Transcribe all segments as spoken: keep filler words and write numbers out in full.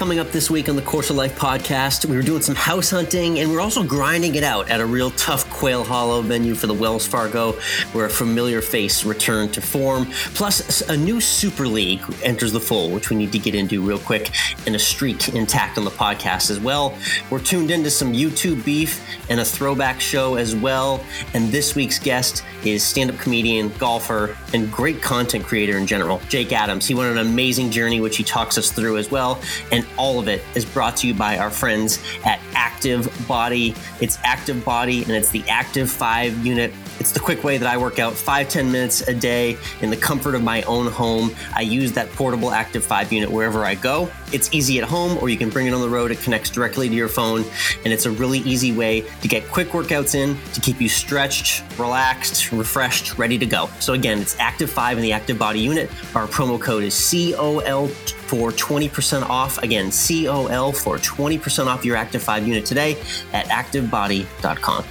coming up this week on the Course of Life podcast. We were doing some house hunting, and we're also grinding it out at a real tough Quail Hollow venue for the Wells Fargo, where a familiar face returned to form. Plus, a new Super League enters the fold, which we need to get into real quick, and a streak intact on the podcast as well. We're tuned into some YouTube beef and a throwback show as well. And this week's guest is stand-up comedian, golfer, and great content creator in general, Jake Adams. He went on an amazing journey, which he talks us through as well. And all of it is brought to you by our friends at Active Body. It's Active Body, and it's the Active five unit. It's the quick way that I work out five, ten minutes a day in the comfort of my own home. I use that portable Active five unit wherever I go. It's easy at home, or you can bring it on the road. It connects directly to your phone, and it's a really easy way to get quick workouts in to keep you stretched, relaxed, refreshed, ready to go. So again, it's Active five in the Active Body unit. Our promo code is C O L for twenty percent off. Again, C O L for twenty percent off your Active five unit today at active body dot com.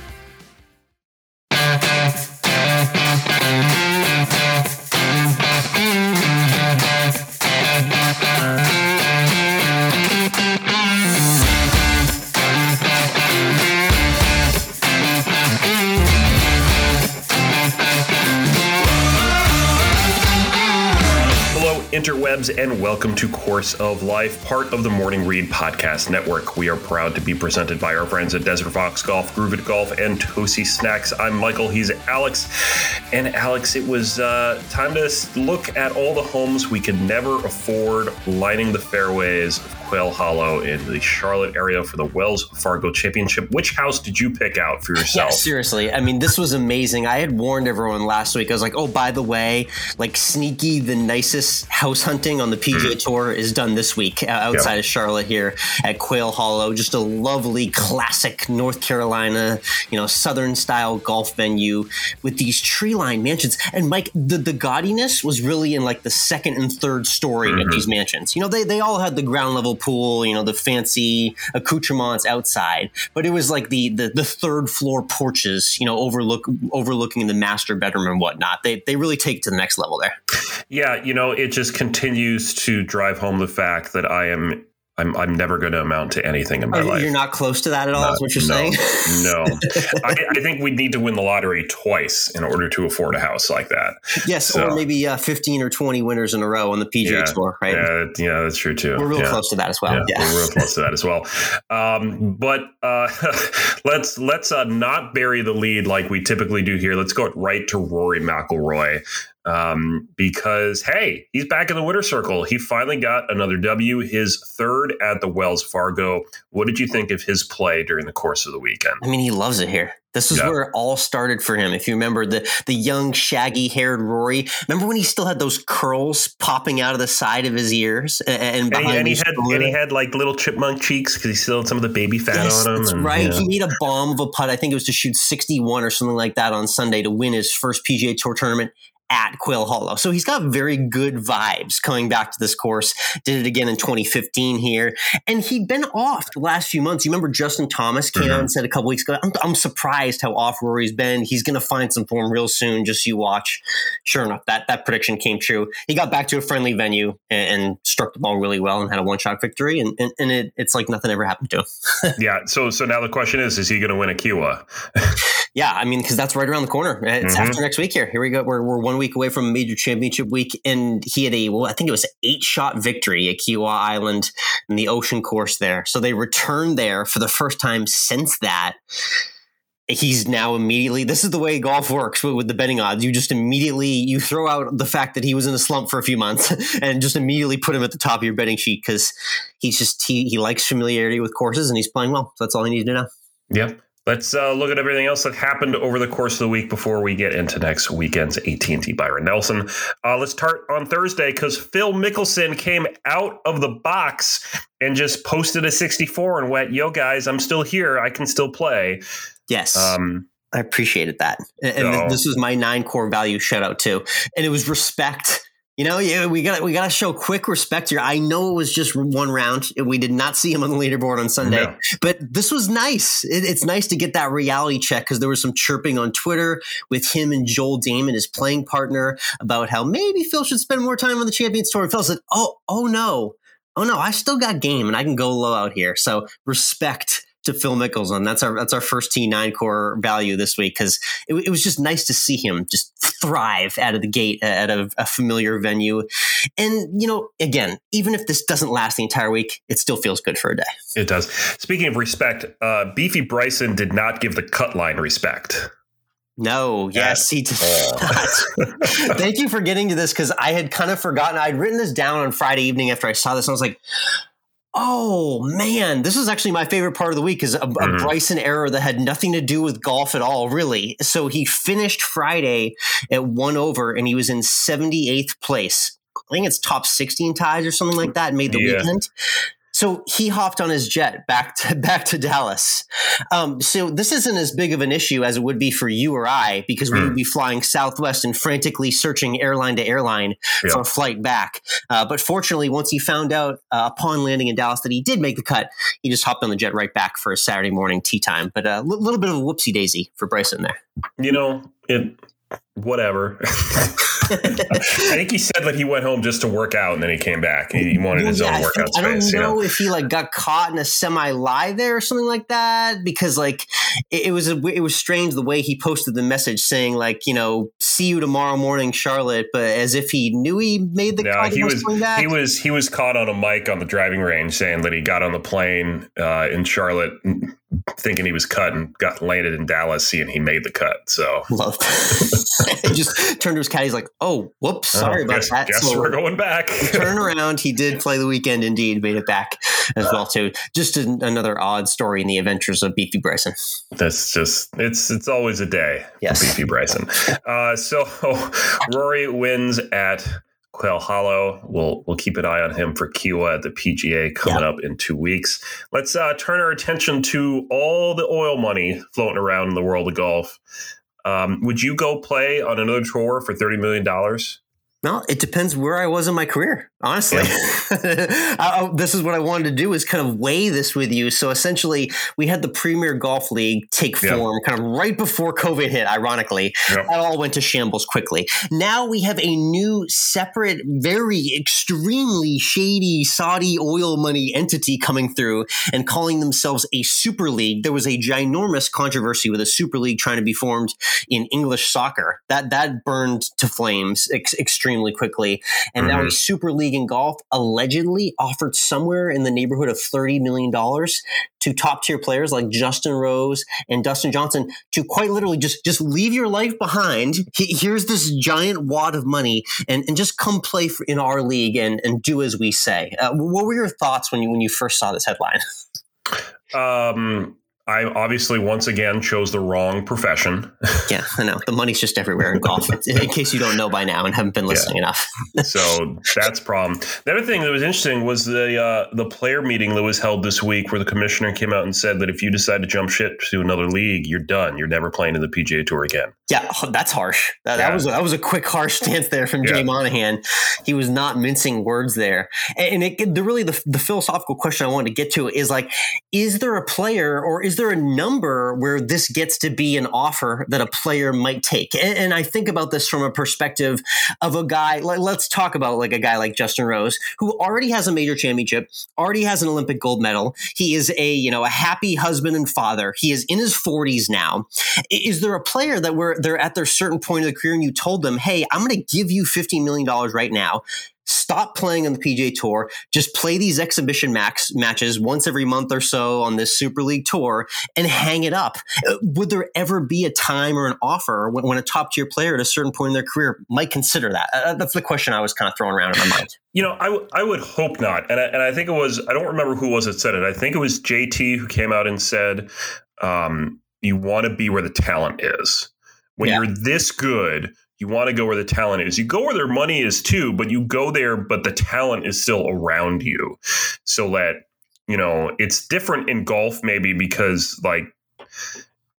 Interwebs, and welcome to Course of Life, part of the Morning Read Podcast Network. We are proud to be presented by our friends at Desert Fox Golf, Groove It Golf, and Tosi Snacks. I'm Michael, he's Alex. And Alex, it was uh, time to look at all the homes we could never afford lining the fairways of Quail Hollow in the Charlotte area for the Wells Fargo Championship. Which house did you pick out for yourself? Yeah, seriously. I mean, this was amazing. I had warned everyone last week. I was like, oh, by the way, like Sneaky, the nicest house hunting on the P G A mm. Tour is done this week outside yep. of Charlotte here at Quail Hollow. Just a lovely, classic North Carolina, you know, Southern style golf venue with these tree lined mansions. And Mike, the, the gaudiness was really in like the second and third story mm-hmm. of these mansions. You know, they, they all had the ground level pool, you know, the fancy accoutrements outside, but it was like the, the, the third floor porches, you know, overlook overlooking the master bedroom and whatnot. They, they really take it to the next level there. Yeah. You know, it just continues to drive home the fact that I am I'm I'm never going to amount to anything in my oh, life. You're not close to that at all, not, is what you're no, saying? No. I, I think we need to win the lottery twice in order to afford a house like that. Yes, so, or maybe uh, fifteen or twenty winners in a row on the P G A yeah, Tour, right? Yeah, yeah, that's true too. We're real yeah. close to that as well. Yeah, yeah. We're real close to that as well. Um, but uh, let's let's uh, not bury the lead like we typically do here. Let's go right to Rory McIlroy. Um, because, hey, he's back in the winner's circle. He finally got another W, his third at the Wells Fargo. What did you think of his play during the course of the weekend? I mean, he loves it here. This is yeah. where it all started for him. If you remember the the young, shaggy-haired Rory. Remember when he still had those curls popping out of the side of his ears and, and behind and he, and he his had shoulder? And he had like little chipmunk cheeks because he still had some of the baby fat yes, on him. That's and, right. Yeah. He made a bomb of a putt. I think it was to shoot sixty-one or something like that on Sunday to win his first P G A Tour tournament at Quail Hollow. So he's got very good vibes coming back to this course. Did it again in twenty fifteen here. And he'd been off the last few months. You remember Justin Thomas came mm-hmm. out and said a couple weeks ago, I'm, I'm surprised how off Rory's been. He's going to find some form real soon. Just you watch. Sure enough, that, that prediction came true. He got back to a friendly venue and, and struck the ball really well and had a one-shot victory. And, and, and it, it's like nothing ever happened to him. yeah. So so now the question is, is he going to win a Kiawah? Yeah, I mean, because that's right around the corner. It's mm-hmm. after next week here. Here we go. We're, we're one week away from a major championship week. And he had a, well, I think it was an eight-shot victory at Kiawah Island in the Ocean Course there. So they returned there for the first time since that. He's now immediately, this is the way golf works with the betting odds. You just immediately, you throw out the fact that he was in a slump for a few months and just immediately put him at the top of your betting sheet because he's just, he, he likes familiarity with courses and he's playing well. So that's all he needs to know. Yep. Let's uh, look at everything else that happened over the course of the week before we get into next weekend's A T and T Byron Nelson. Uh, let's start on Thursday because Phil Mickelson came out of the box and just posted a sixty-four and went, yo, guys, I'm still here. I can still play. Yes. Um, I appreciated that. And so, this was my nine core value shout out too. And it was respect. You know, yeah, we got we got to show quick respect here. I know it was just one round. We did not see him on the leaderboard on Sunday, no. but this was nice. It, it's nice to get that reality check because there was some chirping on Twitter with him and Joel Damon, his playing partner, about how maybe Phil should spend more time on the Champions Tour. And Phil said, "Oh, oh no, oh no, I still got game and I can go low out here. So respect to Phil Mickelson. That's our that's our first T nine core value this week, because it, it was just nice to see him just thrive out of the gate at a, a familiar venue. And, you know, again, even if this doesn't last the entire week, it still feels good for a day. It does. Speaking of respect, uh, Beefy Bryson did not give the cut line respect. No, yes, he did not. Thank you for getting to this, because I had kind of forgotten. I'd written this down on Friday evening after I saw this, and I was like, oh, man, this is actually my favorite part of the week, is a, mm-hmm. a Bryson error that had nothing to do with golf at all, really. So he finished Friday at one over, and he was in seventy-eighth place. I think it's top sixteen ties or something like that, made the yeah. weekend. So he hopped on his jet back to back to Dallas. Um, so this isn't as big of an issue as it would be for you or I, because we mm. would be flying Southwest and frantically searching airline to airline yeah. for a flight back. Uh, but fortunately, once he found out uh, upon landing in Dallas that he did make the cut, he just hopped on the jet right back for a Saturday morning tee time. But a l- little bit of a whoopsie daisy for Bryson there. You know, it. Whatever. I think he said that he went home just to work out and then he came back. He wanted his yeah, own workout I think, space. I don't know, you know if he like got caught in a semi lie there or something like that, because like it, it was a, it was strange the way he posted the message saying like, you know, see you tomorrow morning, Charlotte, but as if he knew he made the no, cut. He was back. he was he was caught on a mic on the driving range saying that he got on the plane uh, in Charlotte thinking he was cut and got landed in Dallas seeing he made the cut. So love he just turned to his caddy. He's like, oh, whoops, sorry oh, about guess, that. Guess so we're going back. Turn around. He did play the weekend. Indeed, made it back as well too. Just an, another odd story in the adventures of Beefy Bryson. That's just it's it's always a day. Yes, for Beefy Bryson. Uh, so Rory wins at Quail Hollow. We'll we'll keep an eye on him for Kiawah at the P G A coming yeah. up in two weeks. Let's uh, turn our attention to all the oil money floating around in the world of golf. Um, would you go play on another tour for thirty million dollars? No, it depends where I was in my career, honestly. Yeah. I, I, this is what I wanted to do, is kind of weigh this with you. So essentially, we had the Premier Golf League take yeah. form kind of right before COVID hit, ironically. Yeah. It all went to shambles quickly. Now we have a new, separate, very extremely shady Saudi oil money entity coming through and calling themselves a Super League. There was a ginormous controversy with a Super League trying to be formed in English soccer. That, that burned to flames ex- extremely quickly. And mm-hmm. now a Super League in golf allegedly offered somewhere in the neighborhood of thirty million dollars to top tier players like Justin Rose and Dustin Johnson to quite literally just, just leave your life behind. Here's this giant wad of money and, and just come play for, in our league and, and do as we say. Uh, what were your thoughts when you, when you first saw this headline? Um, I obviously once again chose the wrong profession. Yeah, I know. The money's just everywhere in golf, in case you don't know by now and haven't been listening yeah. enough. So that's a problem. The other thing that was interesting was the uh, the player meeting that was held this week, where the commissioner came out and said that if you decide to jump ship to another league, you're done. You're never playing in the P G A Tour again. Yeah, that's harsh. That, yeah. that was that was a quick, harsh stance there from Jay yeah. Monahan. He was not mincing words there. And it, the really the, the philosophical question I wanted to get to is like, is there a player or is there a number where this gets to be an offer that a player might take? And, and I think about this from a perspective of a guy, like, let's talk about like a guy like Justin Rose, who already has a major championship, already has an Olympic gold medal. He is a, you know, a happy husband and father. He is in his forties now. Is there a player that where they're at their certain point of the career and you told them, hey, I'm going to give you fifteen million dollars right now. Stop playing on the P G A Tour. Just play these exhibition max matches once every month or so on this Super League Tour and hang it up. Would there ever be a time or an offer when, when a top tier player at a certain point in their career might consider that? Uh, that's the question I was kind of throwing around in my mind. You know, I, w- I would hope not. And I, and I think it was, I don't remember who was it said it. I think it was J T who came out and said, um, you want to be where the talent is. When yeah. you're this good, you want to go where the talent is. You go where their money is too, but you go there, but the talent is still around you. So that, you know, it's different in golf maybe because like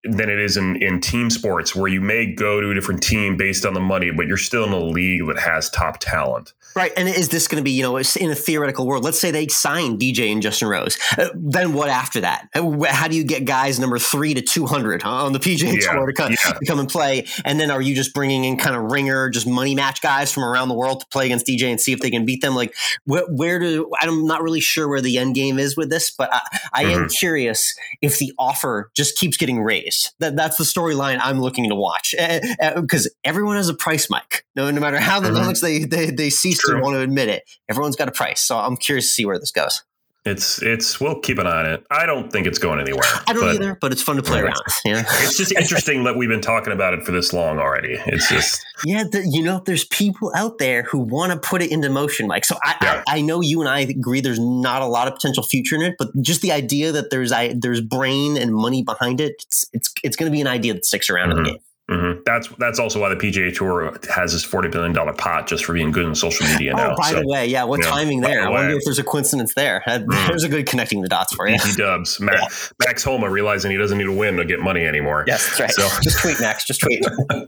than it is in, in team sports, where you may go to a different team based on the money, but you're still in a league that has top talent. Right. And is this going to be, you know, in a theoretical world, let's say they sign D J and Justin Rose. Uh, then what after that? How do you get guys number three to two hundred huh, on the P G A yeah, Tour to come, yeah. to come and play? And then are you just bringing in kind of ringer, just money match guys from around the world to play against D J and see if they can beat them? Like, where, where do I'm not really sure where the end game is with this, but I, I mm-hmm. am curious if the offer just keeps getting raised. That That's the storyline I'm looking to watch, because uh, uh, everyone has a price, Mike. No, no matter how, mm-hmm. how much they, they, they cease True. to want to admit it, everyone's got a price. So I'm curious to see where this goes. It's it's we'll keep an eye on it. I don't think it's going anywhere. I don't but, either, but it's fun to play yeah. around. Yeah. It's just interesting that we've been talking about it for this long already. It's just yeah, the, you know, there's people out there who want to put it into motion, Mike. So I, yeah. I I know you and I agree there's not a lot of potential future in it, but just the idea that there's I there's brain and money behind it, it's it's it's going to be an idea that sticks around mm-hmm. in the game. Mm-hmm. That's that's also why the P G A Tour has this forty billion dollars pot just for being good in social media now. Oh, by so, the way, yeah, what yeah, timing there? I wonder if there's a coincidence there. Mm. There's a good connecting the dots for you. He dubs. Max, yeah. Max Homa realizing he doesn't need to win to get money anymore. Yes, that's right. So. Just tweet, Max. Just tweet.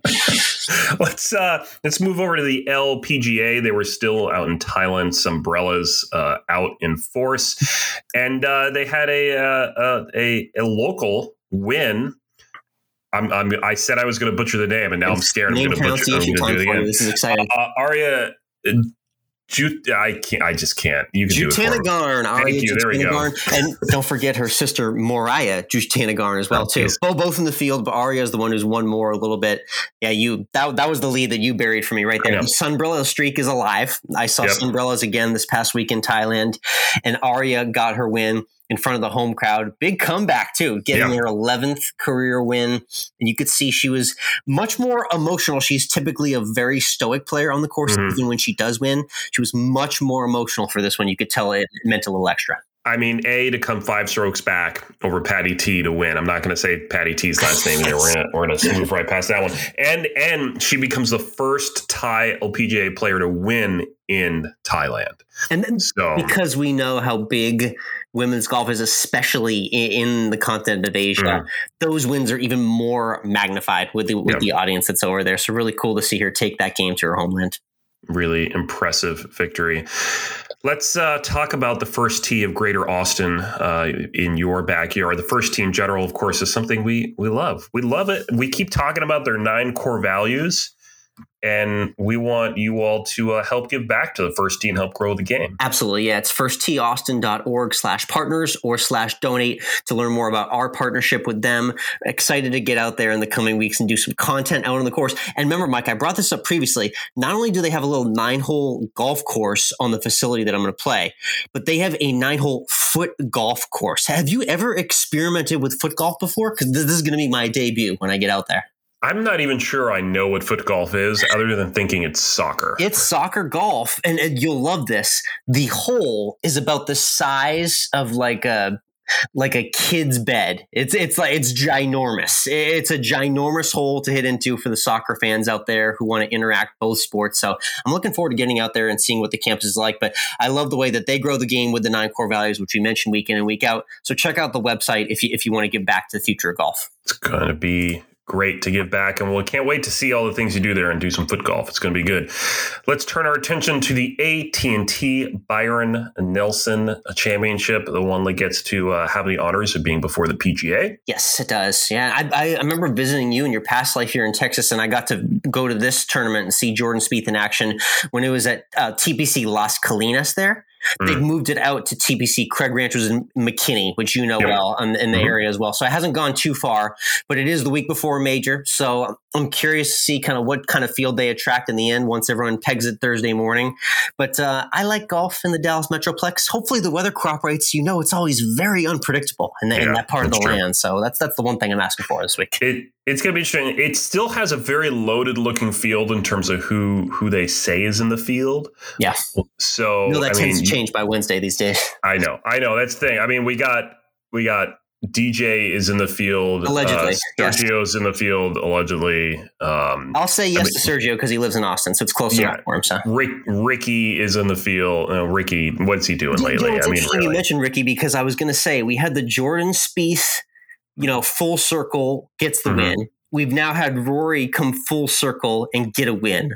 let's uh, let's move over to the L P G A. They were still out in Thailand. Sumbrellas uh, out in force, and uh, they had a, uh, a a local win. I'm, I'm, I said I was going to butcher the name, and now I'm scared I'm going to butcher it. Do it again. This is exciting. Uh, Aria, uh, Jut, I can't. I just can't. You can Jutanagarn, Thank you. There we go. And don't forget her sister Moriah Jutanagarn as well, too. Both, both in the field, but Aria is the one who's won more a little bit. Yeah, you. That that was the lead that you buried for me right there. The Sunbrella streak is alive. I saw yep. Sunbrellas again this past week in Thailand, and Aria got her win in front of the home crowd. Big comeback, too, getting yeah. her eleventh career win. And you could see she was much more emotional. She's typically a very stoic player on the course, mm-hmm. even when she does win. She was much more emotional for this one. You could tell it meant a little extra. I mean, A, to come five strokes back over Patty T to win. I'm not going to say Patty T's last name here. We're going we're gonna move right past that one. And and she becomes the first Thai L P G A player to win in Thailand. And then so, because we know how big women's golf is, especially in, in the continent of Asia, mm. those wins are even more magnified with the with yep. the audience that's over there. So really cool to see her take that game to her homeland. Really impressive victory. Let's uh, talk about the first tee of Greater Austin uh, in your backyard. The first tee in general, of course, is something we we love. We love it. We keep talking about their nine core values, and we want you all to uh, help give back to the First Tee and help grow the game. Absolutely. Yeah. It's firstteeaustin.org slash partners or slash donate to learn more about our partnership with them. Excited to get out there in the coming weeks and do some content out on the course. And remember, Mike, I brought this up previously. Not only do they have a little nine hole golf course on the facility that I'm going to play, but they have a nine hole foot golf course. Have you ever experimented with foot golf before? Because this is going to be my debut when I get out there. I'm not even sure I know what foot golf is, other than thinking it's soccer. It's soccer golf, and, and you'll love this. The hole is about the size of like a like a kid's bed. It's it's like it's ginormous. It's a ginormous hole to hit into for the soccer fans out there who want to interact both sports. So I'm looking forward to getting out there and seeing what the campus is like. But I love the way that they grow the game with the nine core values, which we mentioned week in and week out. So check out the website if you if you want to give back to the future of golf. It's going to be great to give back, and we can't wait to see all the things you do there and do some foot golf. It's going to be good. Let's turn our attention to the A T and T Byron Nelson Championship, the one that gets to uh, have the honors of being before the P G A. Yes, it does. Yeah, I, I remember visiting you in your past life here in Texas, and I got to go to this tournament and see Jordan Spieth in action when it was at uh, T P C Las Colinas there. They've mm. moved it out to T P C Craig Ranchers in McKinney, which you know yep. well in, in the mm-hmm. area as well. So it hasn't gone too far, but it is the week before a major. So I'm curious to see kind of what kind of field they attract in the end once everyone pegs it Thursday morning. But uh, I like golf in the Dallas Metroplex. Hopefully the weather cooperates. You know, it's always very unpredictable in, the, yeah, in that part of the true. land. So that's that's the one thing I'm asking for this week. It It's going to be interesting. It still has a very loaded looking field in terms of who who they say is in the field. Yeah. So no, that I tends mean, to change by Wednesday these days. I know. I know. That's the thing. I mean, we got we got D J is in the field. Allegedly. Uh, Sergio's yes. in the field, allegedly. Um, I'll say yes I mean, to Sergio because he lives in Austin, so it's close yeah, enough for him. So. Rick, Ricky is in the field. Uh, Ricky, what's he doing you lately? know, it's I mean, interesting really. You mentioned Ricky because I was going to say we had the Jordan Spieth you know, full circle, gets the mm-hmm. win. We've now had Rory come full circle and get a win.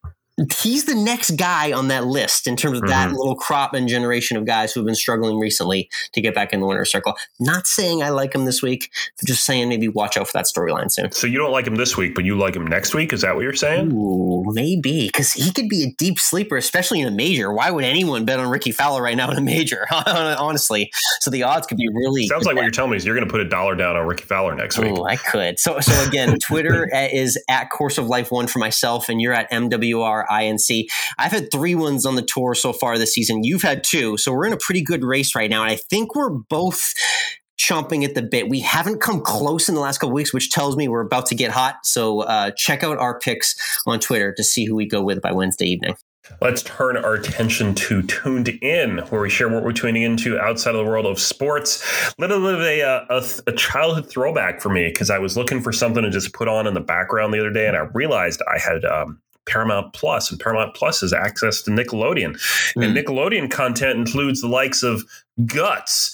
He's the next guy on that list in terms of mm-hmm. that little crop and generation of guys who've been struggling recently to get back in the winner's circle. Not saying I like him this week, but just saying maybe watch out for that storyline soon. So you don't like him this week, but you like him next week? Is that what you're saying? Ooh, maybe, because he could be a deep sleeper, especially in a major. Why would anyone bet on Ricky Fowler right now in a major? Honestly. So the odds could be really... Sounds like what you're telling me is you're going to put a dollar down on Ricky Fowler next week. Oh, I could. So, so again, Twitter is at Course of Life one for myself, and you're at M W R I N C. I've had three wins on the tour so far this season. You've had two. So we're in a pretty good race right now. And I think we're both chomping at the bit. We haven't come close in the last couple of weeks, which tells me we're about to get hot. So uh, check out our picks on Twitter to see who we go with by Wednesday evening. Let's turn our attention to Tuned In, where we share what we're tuning into outside of the world of sports. A little bit of a, a, a childhood throwback for me, because I was looking for something to just put on in the background the other day, and I realized I had um, Paramount Plus, and Paramount Plus has access to Nickelodeon. Mm. And Nickelodeon content includes the likes of Guts.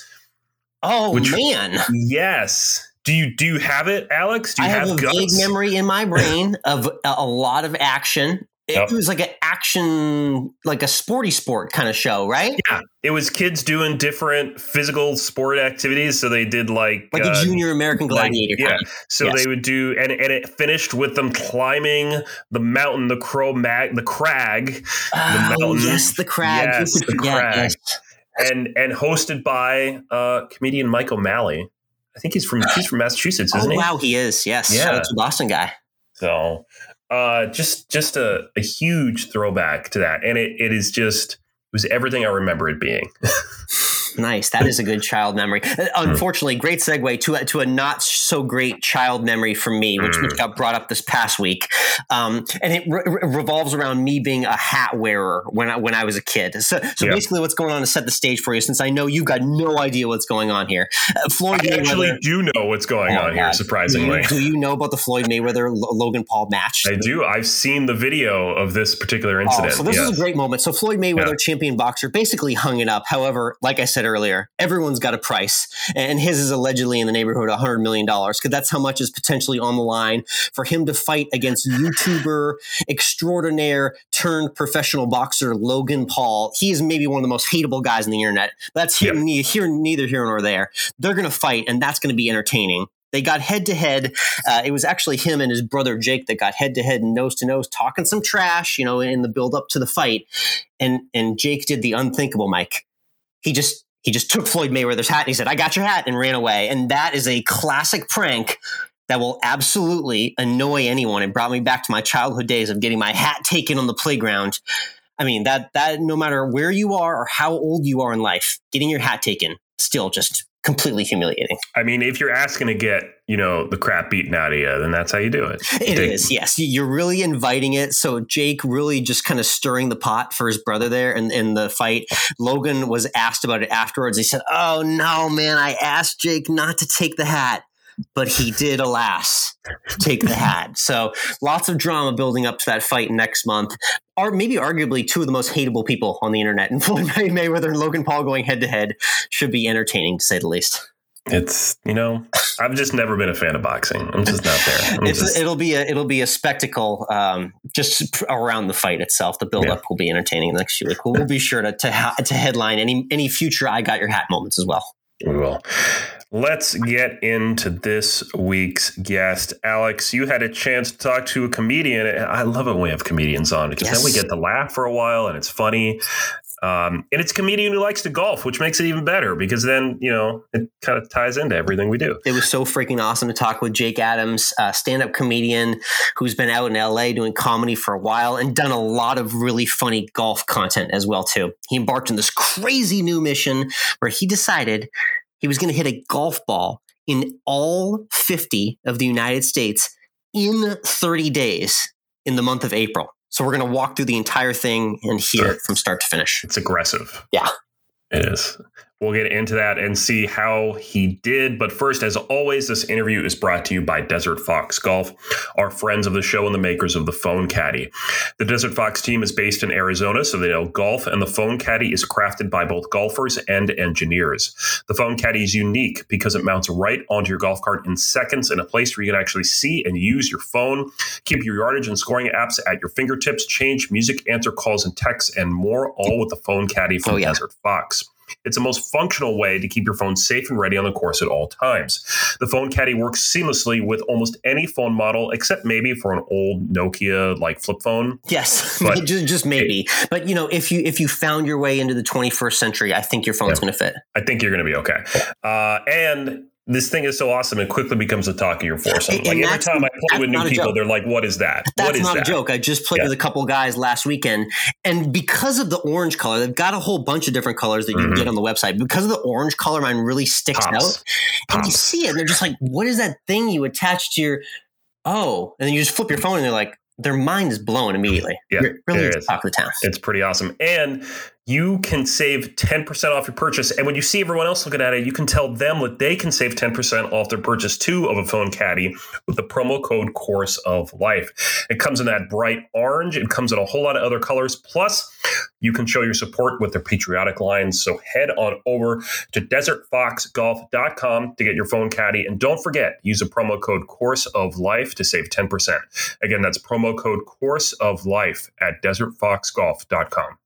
Oh, which, man. Yes. Do you do you have it, Alex? Do you I have, have a Guts? vague memory in my brain of a, a lot of action. It yep. was like an action, like a sporty sport kind of show, right? Yeah. It was kids doing different physical sport activities. So they did like... Like uh, a junior American Gladiator. Like, yeah. Kind. So yes. they would do... And, and it finished with them climbing the mountain, the Crow Mag, the Crag. Oh, the mountain. Yes, the Crag. Yes, the Crag. Yes. And, and hosted by uh, comedian Mike O'Malley. I think he's from he's from Massachusetts, isn't oh, he? Oh, wow, he is. Yes. Yeah. Shout out to Boston guy. So... Uh, just just a, a huge throwback to that. And it, it is just, it was everything I remember it being. Nice. That is a good child memory. Unfortunately, great segue to a, to a not so great child memory for me, which, mm. which got brought up this past week. Um, and it re- revolves around me being a hat wearer when I, when I was a kid. So, so yeah. basically what's going on to set the stage for you, since I know you've got no idea what's going on here. Uh, Floyd I Mayweather, actually do know what's going oh, on God. here, surprisingly. Do you, do you know about the Floyd Mayweather-Logan Paul match? I do. I've seen the video of this particular incident. Oh, so this yes. is a great moment. So Floyd Mayweather, yeah. champion boxer, basically hung it up. However, like I said earlier, everyone's got a price, and his is allegedly in the neighborhood of one hundred million dollars, because that's how much is potentially on the line for him to fight against YouTuber extraordinaire turned professional boxer Logan Paul. He is maybe one of the most hateable guys on the internet. That's here, yeah. here neither here nor there. They're going to fight, and that's going to be entertaining. They got head to head. It was actually him and his brother Jake that got head to head and nose to nose, talking some trash, you know, in the build up to the fight. And and Jake did the unthinkable, Mike. He just he just took Floyd Mayweather's hat and he said, "I got your hat," and ran away. And that is a classic prank that will absolutely annoy anyone. It brought me back to my childhood days of getting my hat taken on the playground. I mean, that that no matter where you are or how old you are in life, getting your hat taken still just completely humiliating. I mean, if you're asking to get, you know, the crap beaten out of you, then that's how you do it. It Jake. is, yes. You're really inviting it. So Jake really just kind of stirring the pot for his brother there in, in the fight. Logan was asked about it afterwards. He said, "Oh, no, man, I asked Jake not to take the hat. But he did, alas, take the hat." So lots of drama building up to that fight next month. Or maybe arguably two of the most hateable people on the internet. And Floyd Mayweather and Logan Paul going head to head should be entertaining, to say the least. It's, you know, I've just never been a fan of boxing. I'm just not there. It's, just... It'll be a it'll be a spectacle um, just around the fight itself. The build yeah. up will be entertaining next week. We'll, we'll be sure to, to to headline any any future I Got Your Hat moments as well. We will. Let's get into this week's guest. Alex, you had a chance to talk to a comedian. I love it when we have comedians on, because yes. then we get to laugh for a while and it's funny. Um, and it's a comedian who likes to golf, which makes it even better, because then, you know, it kind of ties into everything we do. It was so freaking awesome to talk with Jake Adams, a stand-up comedian who's been out in L A doing comedy for a while and done a lot of really funny golf content as well, too. He embarked on this crazy new mission where he decided he was going to hit a golf ball in all fifty of the United States in thirty days in the month of April. So we're going to walk through the entire thing and hear it from start to finish. It's aggressive. Yeah. It is. We'll get into that and see how he did. But first, as always, this interview is brought to you by Desert Fox Golf, our friends of the show and the makers of the Phone Caddy. The Desert Fox team is based in Arizona, so they know golf, and the Phone Caddy is crafted by both golfers and engineers. The Phone Caddy is unique because it mounts right onto your golf cart in seconds in a place where you can actually see and use your phone, keep your yardage and scoring apps at your fingertips, change music, answer calls and texts, and more, all with the Phone Caddy from oh, yeah. Desert Fox. It's the most functional way to keep your phone safe and ready on the course at all times. The Phone Caddy works seamlessly with almost any phone model, except maybe for an old Nokia like flip phone. Yes, but just, just maybe. It, but you know, if you if you found your way into the twenty-first century, I think your phone's yeah, going to fit. I think you're going to be okay. Uh, and this thing is so awesome, it quickly becomes the talk of your foursome. Like every time I play with new people, they're like, what is that? That's what is not that? a joke. I just played yeah. with a couple guys last weekend. And because of the orange color, they've got a whole bunch of different colors that you mm-hmm. can get on the website. Because of the orange color, mine really sticks Pops. out. And Pops. you see it, and they're just like, what is that thing you attach to your, oh, and then you just flip your phone and they're like, their mind is blown immediately. Yeah, it really it is talk of the town. It's pretty awesome. And you can save ten percent off your purchase. And when you see everyone else looking at it, you can tell them that they can save ten percent off their purchase too of a Phone Caddy with the promo code Course of Life. It comes in that bright orange. It comes in a whole lot of other colors. Plus, you can show your support with their patriotic lines. So head on over to desert fox golf dot com to get your Phone Caddy. And don't forget, use the promo code Course of Life to save ten percent. Again, that's promo code Course of Life at desert fox golf dot com.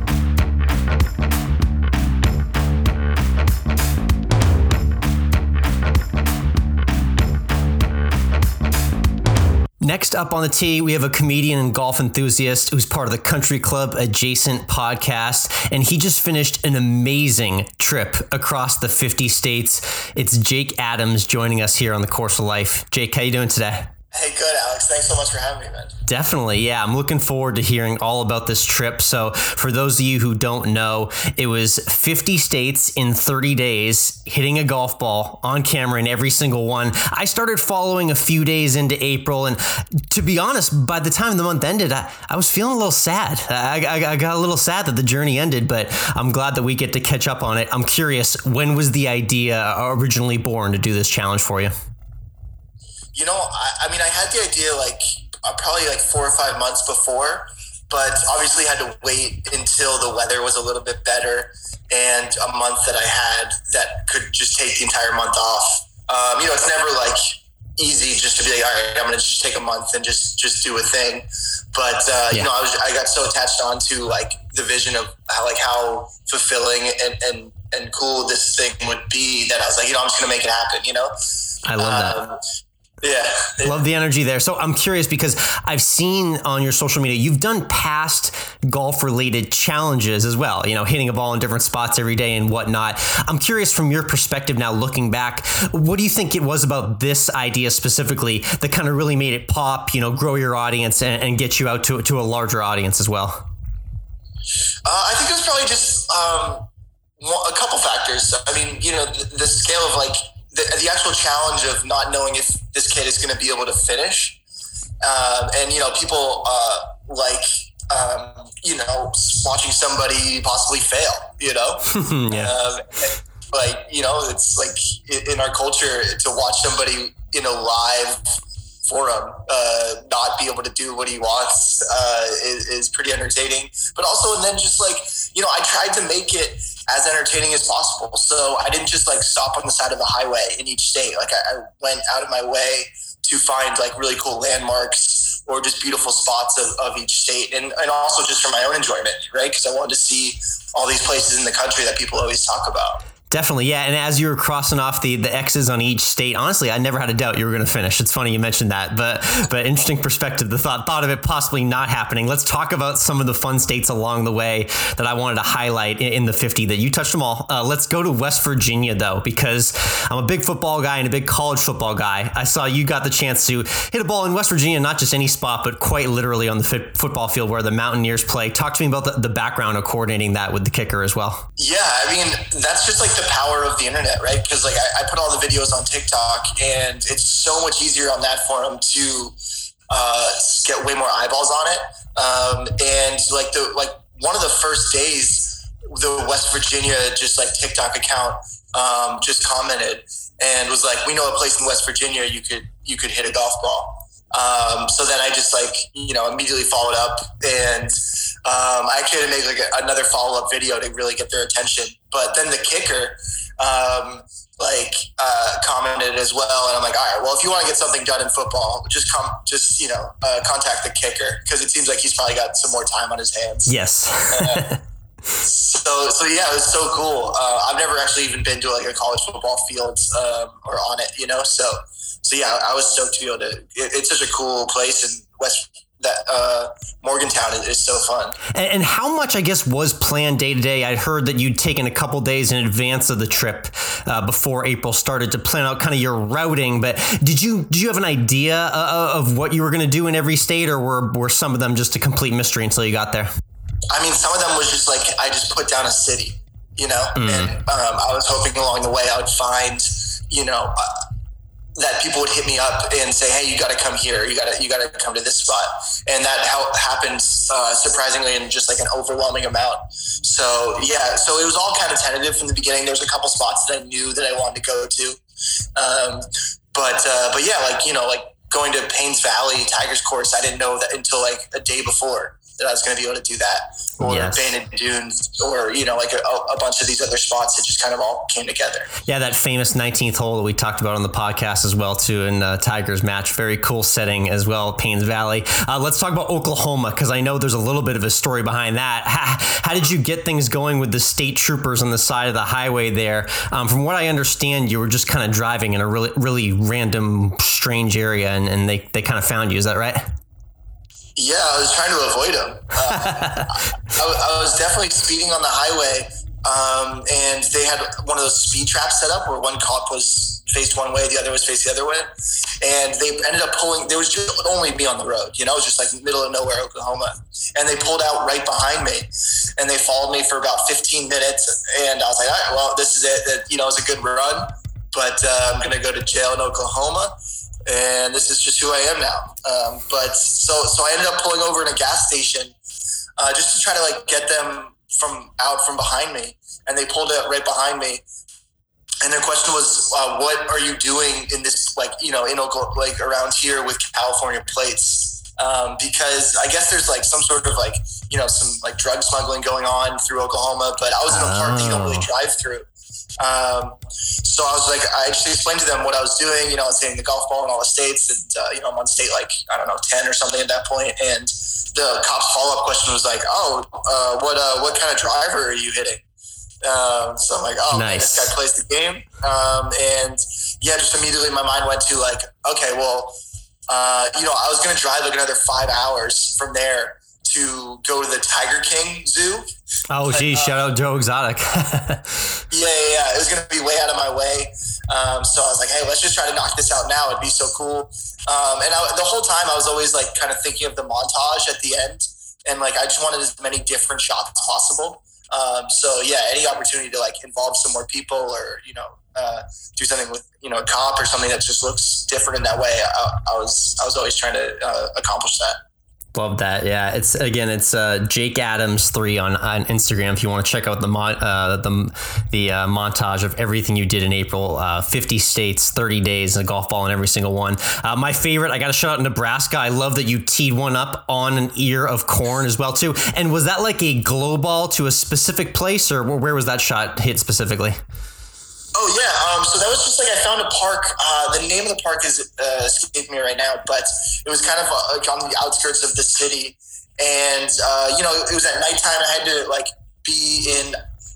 Next up on the tee, we have a comedian and golf enthusiast who's part of the Country Club Adjacent podcast, and he just finished an amazing trip across the fifty states. It's Jake Adams joining us here on the Course of Life. Jake, how you doing today? Hey, good, Alex. Thanks so much for having me, man. Definitely, yeah. I'm looking forward to hearing all about this trip. So for those of you who don't know, it was fifty states in thirty days, hitting a golf ball on camera in every single one. I started following a few days into April, and to be honest, by the time the month ended, I, I was feeling a little sad. I, I, I got a little sad that the journey ended, but I'm glad that we get to catch up on it. I'm curious, when was the idea originally born to do this challenge for you? You know, I, I mean, I had the idea like uh, probably like four or five months before, but obviously had to wait until the weather was a little bit better and a month that I had that could just take the entire month off. Um, you know, it's never like easy just to be like, all right, I'm going to just take a month and just, just do a thing. But, uh, yeah. you know, I was, I got so attached on to like the vision of how, like how fulfilling and, and, and cool this thing would be that I was like, you know, I'm just going to make it happen, you know? I love um, that. Yeah. Love the energy there. So I'm curious because I've seen on your social media, you've done past golf related challenges as well, you know, hitting a ball in different spots every day and whatnot. I'm curious from your perspective now, looking back, what do you think it was about this idea specifically that kind of really made it pop, you know, grow your audience and, and get you out to, to a larger audience as well? Uh, I think it was probably just um, a couple factors. I mean, you know, the, the scale of like, The, the actual challenge of not knowing if this kid is going to be able to finish. Um, and, you know, people uh, like, um, you know, watching somebody possibly fail, you know? yeah. um, like, you know, it's like in our culture to watch somebody in a live forum uh, not be able to do what he wants uh, is, is pretty entertaining. But also, and then just like, you know, I tried to make it as entertaining as possible. So I didn't just like stop on the side of the highway in each state. Like I, I went out of my way to find like really cool landmarks or just beautiful spots of, of each state. And, and also just for my own enjoyment, right? Because I wanted to see all these places in the country that people always talk about. Definitely, yeah. And as you were crossing off the, the X's on each state, honestly, I never had a doubt you were going to finish. It's funny you mentioned that, but but interesting perspective, the thought thought of it possibly not happening. Let's talk about some of the fun states along the way that I wanted to highlight in, in the fifty that you touched them all. Uh, let's go to West Virginia, though, because I'm a big football guy and a big college football guy. I saw you got the chance to hit a ball in West Virginia, not just any spot, but quite literally on the fit, football field where the Mountaineers play. Talk to me about the, the background of coordinating that with the kicker as well. Yeah, I mean, that's just like the power of the internet, right? Because like I, I put all the videos on TikTok, and it's so much easier on that forum to uh, get way more eyeballs on it. Um, and like the like one of the first days the West Virginia just like TikTok account um, just commented and was like, we know a place in West Virginia you could you could hit a golf ball. Um, so then I just like, you know, immediately followed up, and um, I actually had to make like a, another follow-up video to really get their attention. But then the kicker um, like uh, commented as well, and I'm like, all right, well, if you want to get something done in football, just come, just, you know, uh, contact the kicker, because it seems like he's probably got some more time on his hands. Yes. uh, so, so yeah, it was so cool. Uh, I've never actually even been to like a college football field um, or on it, you know, so So yeah, I was stoked to be able to. It, it's such a cool place, and West that uh, Morgantown is, is so fun. And, and how much, I guess, was planned day to day? I'd heard that you'd taken a couple days in advance of the trip uh, before April started to plan out kind of your routing. But did you did you have an idea uh, of what you were going to do in every state, or were were some of them just a complete mystery until you got there? I mean, some of them was just like I just put down a city, you know, Mm. and um, I was hoping along the way I would find, you know. Uh, that people would hit me up and say, hey, you got to come here. You got to, you got to come to this spot. And that how happened uh, surprisingly in just like an overwhelming amount. So yeah, so it was all kind of tentative from the beginning. There was a couple spots that I knew that I wanted to go to. Um, but, uh, but yeah, like, you know, like going to Paynes Valley Tigers course, I didn't know that until like a day before that I was going to be able to do that, or Yes. Bandon Dunes, or, you know, like a, a bunch of these other spots that just kind of all came together. Yeah, that famous nineteenth hole that we talked about on the podcast as well, too, in uh, Tigers match. Very cool setting as well, Paynes Valley. Uh, let's talk about Oklahoma, because I know there's a little bit of a story behind that. How, how did you get things going with the state troopers on the side of the highway there? Um, from what I understand, you were just kind of driving in a really, really random, strange area, and, and they, they kind of found you. Is that right? Yeah, I was trying to avoid them. Uh, I, I was definitely speeding on the highway, um, and they had one of those speed traps set up where one cop was faced one way, the other was faced the other way, and they ended up pulling. There was just only me on the road, you know, it was just like middle of nowhere, Oklahoma, and they pulled out right behind me, and they followed me for about fifteen minutes, and I was like, all right, well, this is it. That, you know, it's a good run, but uh, I'm going to go to jail in Oklahoma. And this is just who I am now. Um, but so, so I ended up pulling over in a gas station, uh, just to try to like get them from out from behind me. And they pulled up right behind me. And their question was, uh, what are you doing in this, like, you know, in Oklahoma, like around here with California plates? Um, because I guess there's like some sort of like, you know, some like drug smuggling going on through Oklahoma, but I was in a part that you don't really drive through. Um, so I was like, I just explained to them what I was doing. You know, I was hitting the golf ball in all the states, and uh, you know, I'm on state like I don't know ten or something at that point. And the cop's follow up question was like, "Oh, uh, what uh, what kind of driver are you hitting?" Um, so I'm like, "Oh, nice. Man, this guy plays the game." Um, and yeah, just immediately my mind went to like, okay, well, uh, you know, I was going to drive like another five hours from there to go to the Tiger King Zoo. Oh, geez, uh, shout out Joe Exotic. yeah, yeah, yeah, it was going to be way out of my way. Um, so I was like, hey, let's just try to knock this out now. It'd be so cool. Um, and I, the whole time I was always like kind of thinking of the montage at the end. And like, I just wanted as many different shots as possible. Um, so yeah, any opportunity to like involve some more people, or, you know, uh, do something with, you know, a cop or something that just looks different in that way. I, I was, I was always trying to uh, accomplish that. Love that. Yeah. It's again, it's uh, Jake Adams three on, on Instagram. If you want to check out the mon- uh, the, the uh, montage of everything you did in April, uh, fifty states, thirty days, and a golf ball in every single one. Uh, my favorite, I got to shout out Nebraska. I love that you teed one up on an ear of corn as well too. And was that like a glow ball to a specific place, or where was that shot hit specifically? Oh yeah, um, so that was just like I found a park. Uh, the name of the park is uh, escaping me right now, but it was kind of uh, like on the outskirts of the city, and uh, you know, it was at nighttime. I had to like be in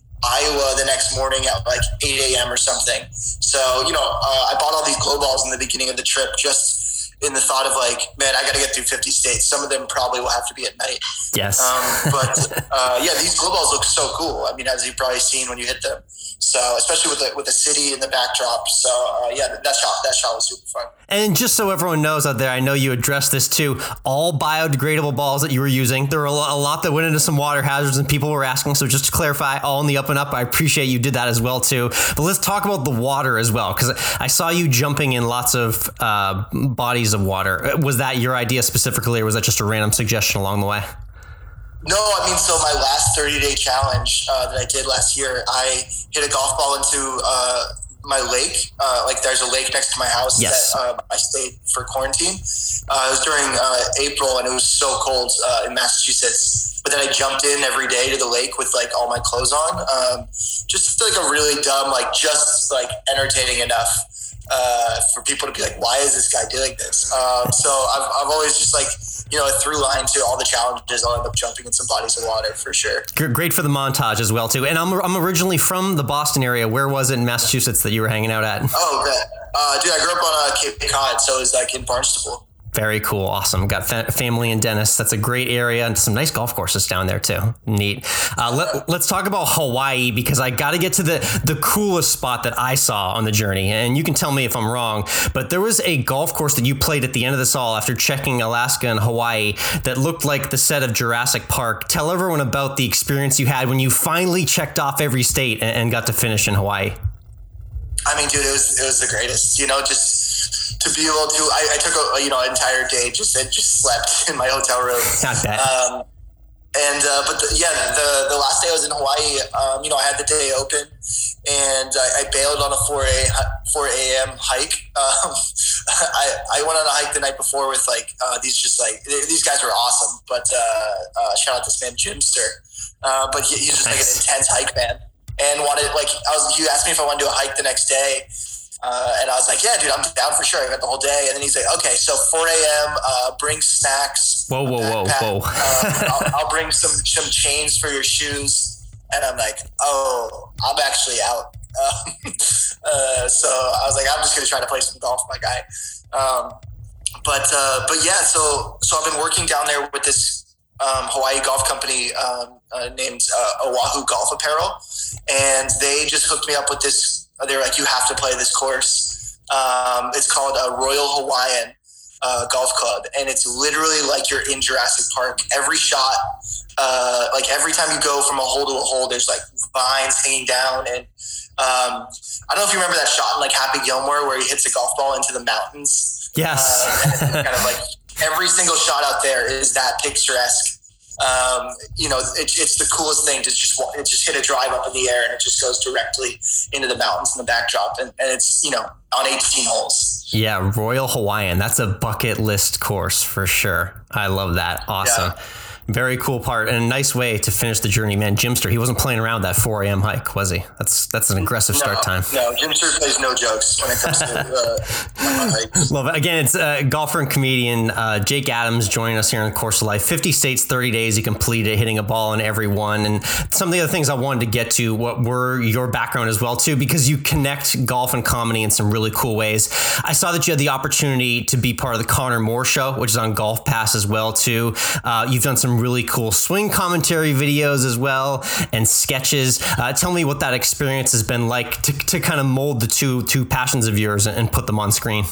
Iowa the next morning at like eight a.m. or something. So you know, uh, I bought all these glow balls in the beginning of the trip, just in the thought of like, man, I got to get through fifty states. Some of them probably will have to be at night. Yes. Um, but uh, yeah, these glow balls look so cool. I mean, as you've probably seen when you hit them. So, especially with the, with the city in the backdrop. So, uh, yeah, that shot, that shot was super fun. And just so everyone knows out there, I know you addressed this too, all biodegradable balls that you were using. There were a lot that went into some water hazards and people were asking. So just to clarify, all in the up and up. I appreciate you did that as well too. But let's talk about the water as well, because I saw you jumping in lots of uh, bodies of water. Was that your idea specifically, or was that just a random suggestion along the way? No, I mean, so my last thirty day challenge uh, that I did last year, I hit a golf ball into uh, my lake. Uh, like there's a lake next to my house yes. that uh, I stayed for quarantine. Uh, it was during uh, April and it was so cold uh, in Massachusetts. But then I jumped in every day to the lake with like all my clothes on. Um, just like a really dumb, like just like entertaining enough uh, for people to be like, why is this guy doing this? Um, so I've, I've always just like, you know, a through line to all the challenges. I'll end up jumping in some bodies of water for sure. Great for the montage as well too. And I'm I'm originally from the Boston area. Where was it in Massachusetts that you were hanging out at? Oh, okay. uh, dude, I grew up on uh, Cape Cod, so it was like in Barnstable. Very cool. Awesome. Got fa- family in Dennis. That's a great area and some nice golf courses down there too. Neat. Uh, let, let's talk about Hawaii because I got to get to the, the coolest spot that I saw on the journey. And you can tell me if I'm wrong, but there was a golf course that you played at the end of this all after checking Alaska and Hawaii that looked like the set of Jurassic Park. Tell everyone about the experience you had when you finally checked off every state and, and got to finish in Hawaii. I mean, dude, it was, it was the greatest, you know, just to be able to, I, I took a, you know, an entire day, just, just slept in my hotel room. Not bad. Um, and, uh, but the, yeah, the, the last day I was in Hawaii, um, you know, I had the day open and I, I bailed on a four a.m. hike. Um, I, I went on a hike the night before with like, uh, these just like, these guys were awesome, but, uh, uh, shout out this man, Jimster. Uh, but he, he's just like an intense hike man. And wanted like I was. He asked me if I wanted to do a hike the next day, uh, and I was like, "Yeah, dude, I'm down for sure." I got the whole day, and then he's like, "Okay, so four a.m. Uh, bring snacks." Whoa, whoa, whoa, whoa! uh, I'll, I'll bring some some chains for your shoes, and I'm like, "Oh, I'm actually out." Um, uh, so I was like, "I'm just gonna try to play some golf, my guy." Um, but uh, but yeah, so so I've been working down there with this. Um, Hawaii golf company um, uh, named uh, Oahu Golf Apparel, and they just hooked me up with this. They're like, you have to play this course. Um, it's called a Royal Hawaiian uh, Golf Club, and it's literally like you're in Jurassic Park. Every shot, uh, like every time you go from a hole to a hole, there's like vines hanging down, and um, I don't know if you remember that shot in like Happy Gilmore where he hits a golf ball into the mountains. Yes, uh, kind of like. Every single shot out there is that picturesque. Um, you know, it, it's the coolest thing to just it just hit a drive up in the air and it just goes directly into the mountains in the backdrop. And, and it's, you know, on eighteen holes. Yeah, Royal Hawaiian. That's a bucket list course for sure. I love that. Awesome. Yeah. Very cool part and a nice way to finish the journey, man. Jimster, he wasn't playing around that four a.m. hike, was he? That's that's an aggressive start no, time. No, Jimster plays no jokes when it comes to uh, hikes. Love it. Again, it's uh, golfer and comedian uh, Jake Adams joining us here on Course of Life. fifty states, thirty days. You completed hitting a ball in every one. And some of the other things I wanted to get to, what were your background as well, too, because you connect golf and comedy in some really cool ways. I saw that you had the opportunity to be part of the Connor Moore Show, which is on Golf Pass as well, too. Uh, you've done some really cool swing commentary videos as well and sketches. Uh, tell me what that experience has been like to, to kind of mold the two two passions of yours and put them on screen.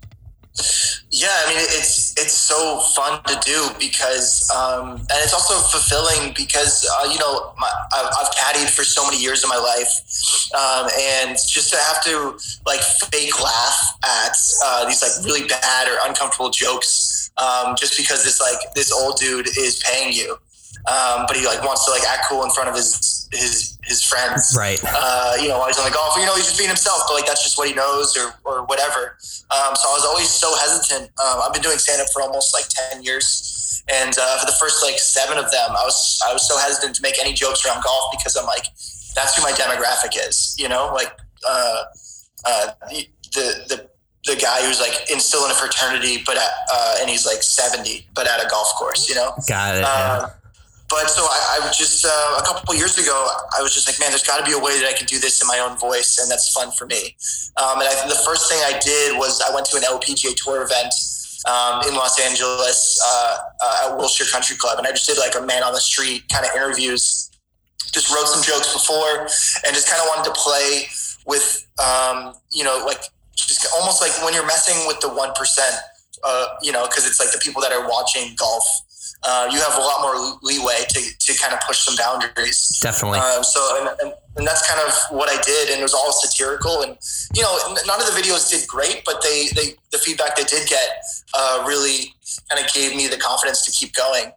Yeah, I mean, it's it's so fun to do because, um, and it's also fulfilling because, uh, you know, my, I've, I've caddied for so many years of my life, um, and just to have to like fake laugh at uh, these like really bad or uncomfortable jokes, um, just because this like this old dude is paying you, um, but he like wants to like act cool in front of his his his friends, right? Uh, you know, while he's on the golf, you know, he's just being himself, but like that's just what he knows or or whatever. Um, so I was always so hesitant. Um, I've been doing stand-up for almost like ten years. And uh, for the first like seven of them, I was I was so hesitant to make any jokes around golf because I'm like, that's who my demographic is, you know? Like uh, uh, the, the the guy who's like in, still in a fraternity, but at, uh, and he's like seventy, but at a golf course, you know? Got it, um, yeah. But so I, I just, uh, a couple of years ago, I was just like, man, there's got to be a way that I can do this in my own voice, and that's fun for me. Um, and I, the first thing I did was I went to an L P G A Tour event um, in Los Angeles uh, uh, at Wilshire Country Club, and I just did like a man on the street kind of interviews, just wrote some jokes before, and just kind of wanted to play with, um, you know, like just almost like when you're messing with the one percent, uh, you know, because it's like the people that are watching golf. Uh, you have a lot more leeway to, to kind of push some boundaries. Definitely. Um, so, and, and, and that's kind of what I did. And it was all satirical. And, you know, none of the videos did great, but they, they the feedback they did get uh, really kind of gave me the confidence to keep going.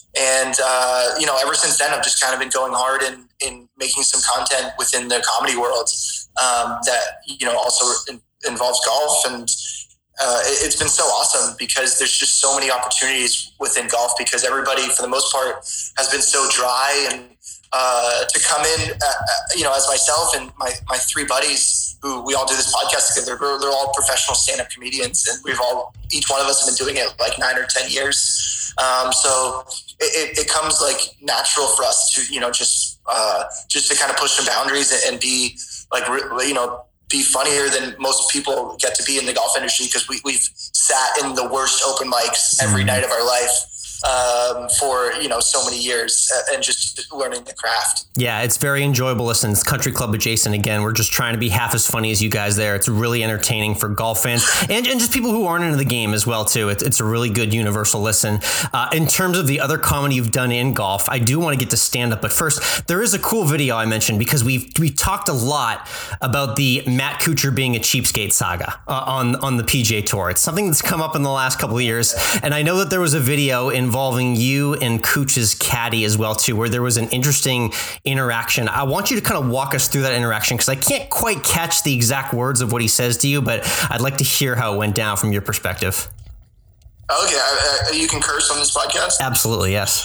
And, uh, you know, ever since then, I've just kind of been going hard in, in making some content within the comedy world um, that, you know, also in, involves golf. And uh, it, it's been so awesome because there's just so many opportunities within golf because everybody, for the most part, has been so dry. And uh, to come in, uh, you know, as myself and my, my three buddies who we all do this podcast together, they're, they're all professional stand-up comedians. And we've all, each one of us have been doing it like nine or ten years. Um, so it, it comes like natural for us to, you know, just, uh, just to kind of push some boundaries and, and be like, you know, be funnier than most people get to be in the golf industry. Cause we, we've sat in the worst open mics every night of our life. Um, for, you know, so many years and just learning the craft. Yeah, it's very enjoyable. Listen, it's Country Club adjacent again. We're just trying to be half as funny as you guys there. It's really entertaining for golf fans and, and just people who aren't into the game as well, too. It's, it's a really good universal listen. Uh, in terms of the other comedy you've done in golf, I do want to get to stand up. But first, there is a cool video I mentioned because we've we talked a lot about the Matt Kuchar being a cheapskate saga uh, on, on the P G A Tour. It's something that's come up in the last couple of years. And I know that there was a video in involving you and Cooch's caddy as well too, where there was an interesting interaction. I want you to kind of walk us through that interaction because I can't quite catch the exact words of what he says to you, but I'd like to hear how it went down from your perspective. Okay, uh, you can curse on this podcast? Absolutely, yes.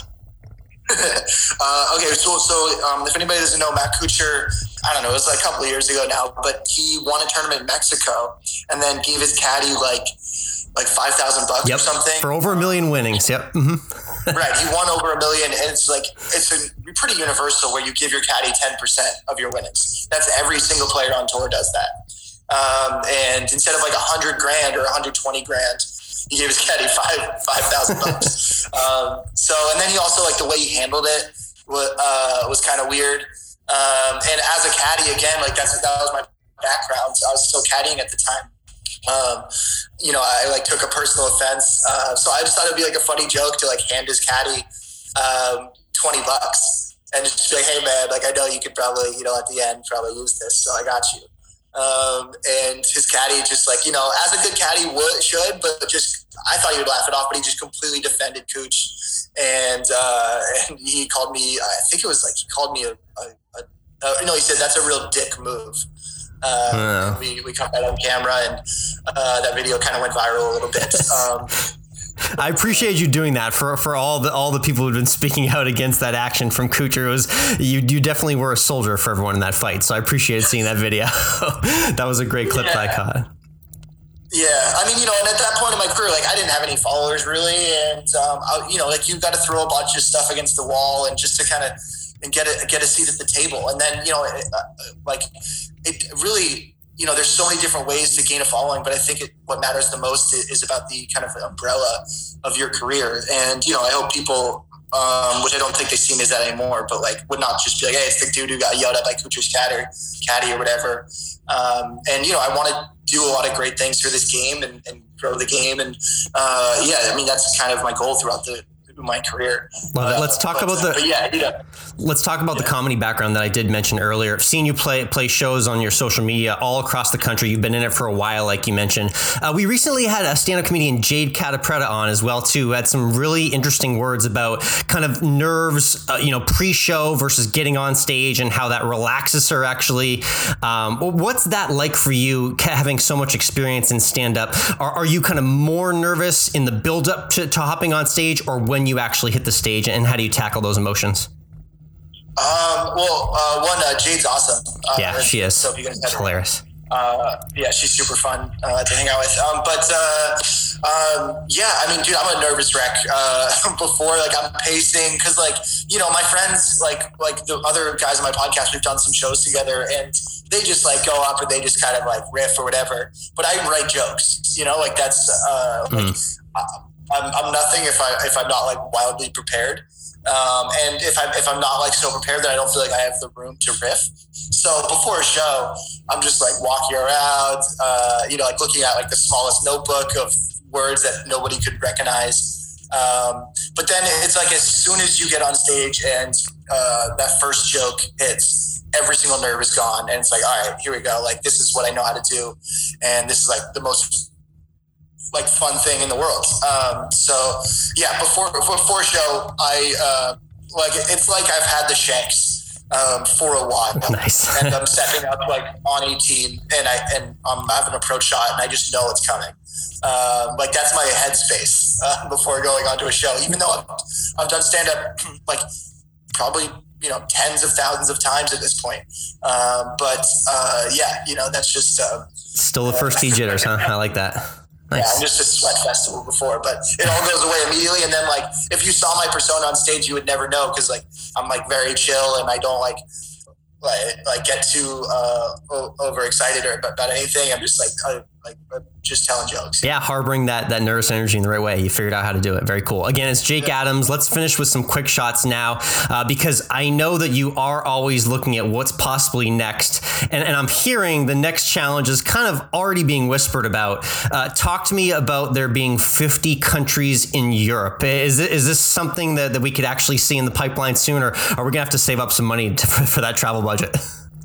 uh, okay, so so um, if anybody doesn't know, Matt Kuchar, I don't know, it was like a couple of years ago now, but he won a tournament in Mexico and then gave his caddy like like five thousand bucks yep. or something. For over a million winnings. Yep. Mm-hmm. Right. He won over a million. And it's like, it's a, pretty universal where you give your caddy ten percent of your winnings. That's every single player on tour does that. Um, and instead of like a hundred grand or a hundred twenty grand, he gave his caddy five, five thousand bucks. um, so, and then he also like the way he handled it was, uh, was kind of weird. Um, and as a caddy again, like that's, that was my background. So I was still caddying at the time. Um, you know, I like took a personal offense. Uh, so I just thought it'd be like a funny joke to like hand his caddy, um, twenty bucks and just be like, hey man, like I know you could probably, you know, at the end probably use this. So I got you. Um, and his caddy just like, you know, as a good caddy would, should, but just, I thought he would laugh it off, but he just completely defended Cooch. And, uh, and he called me, I think it was like, he called me a, a, a, a no, he said, that's a real dick move. Uh, yeah. we, we caught that on camera and uh, that video kind of went viral a little bit. Um, I appreciate you doing that for, for all the all the people who've been speaking out against that action from Kuchar. It was you you definitely were a soldier for everyone in that fight. So I appreciated seeing that video. That was a great clip yeah. that I caught. Yeah, I mean, you know, and at that point in my career, like I didn't have any followers really, and um, I, you know, like you got to throw a bunch of stuff against the wall and just to kind of and get a get a seat at the table, and then you know, it, uh, like. It really, you know, there's so many different ways to gain a following, but I think it, what matters the most is about the kind of umbrella of your career. And, you know, I hope people, um, which I don't think they see me as that anymore, but like would not just be like, hey, it's the dude who got yelled at by Kuchar's caddy, caddy or whatever. Um, and, you know, I want to do a lot of great things for this game and, and grow the game. And, uh, yeah, I mean, that's kind of my goal throughout the, my career. Love it. Let's talk uh, about but, the. But yeah, you know. Let's talk about yeah. the comedy background that I did mention earlier. I've seen you play play shows on your social media all across the country. You've been in it for a while, like you mentioned. Uh, we recently had a stand-up comedian, Jade Catapretta, on as well too. Who had some really interesting words about kind of nerves, uh, you know, pre-show versus getting on stage and how that relaxes her. Actually, um, what's that like for you, having so much experience in stand-up? Are, are you kind of more nervous in the build-up to, to hopping on stage, or when you actually hit the stage, and how do you tackle those emotions? Um, well, uh, one, uh, Jade's awesome. Uh, yeah, she is. So if you guys hilarious. Uh, yeah, she's super fun uh, to hang out with. Um, but uh, um, yeah, I mean, dude, I'm a nervous wreck. Uh, before, like, I'm pacing because, like, you know, my friends, like, like the other guys on my podcast, we've done some shows together, and they just like go up and they just kind of like riff or whatever. But I write jokes, you know, like that's uh, like, mm. I'm, I'm nothing if I if I'm not like wildly prepared. Um, and if I'm, if I'm not like so prepared, then I don't feel like I have the room to riff. So before a show, I'm just like walking around, uh, you know, like looking at like the smallest notebook of words that nobody could recognize. Um, but then it's like, as soon as you get on stage and, uh, that first joke hits, every single nerve is gone. And it's like, all right, here we go. Like, this is what I know how to do. And this is like the most like fun thing in the world. Um, so yeah, before before show, I uh, like it's like I've had the shanks um, for a while. Nice. And I'm stepping up like on eighteen, and I and I'm having an approach shot, and I just know it's coming. Um, like that's my headspace uh, before going onto a show. Even though I've, I've done stand up like probably you know tens of thousands of times at this point. Um, but uh, yeah, you know that's just uh, still the first uh, jitters, huh? I like that. Nice. Yeah, I'm just a sweat festival before, but it all goes away immediately. And then, like, if you saw my persona on stage, you would never know because, like, I'm like very chill and I don't like like, like get too uh, overexcited or about anything. I'm just like I, like just telling jokes. Yeah, harboring that that nervous energy in the right way. You figured out how to do it. Very cool. Again, it's Jake yeah. Adams. Let's finish with some quick shots now uh, because I know that you are always looking at what's possibly next. And, and I'm hearing the next challenge is kind of already being whispered about. Uh, talk to me about there being fifty countries in Europe. Is, it, is this something that, that we could actually see in the pipeline soon, or are we going to have to save up some money to, for, for that travel budget?